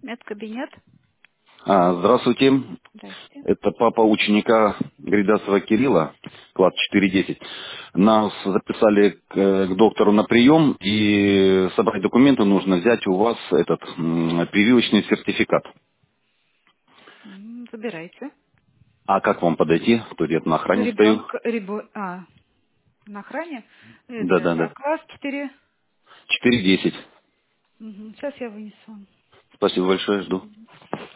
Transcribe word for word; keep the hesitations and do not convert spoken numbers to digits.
Медкабинет. А, здравствуйте. Здрасте. Это папа ученика Гридасова Кирилла, класс четыре десять. Нас записали к, э, к доктору на прием, и собрать документы нужно взять у вас этот м, прививочный сертификат. М, Забирайте. А как вам подойти? Тут я на охране стою. Ребенка, ребо... а, на охране. Это, а Да-да-да. класс четыре. четыре десять. Сейчас я вынесу. Спасибо большое, жду.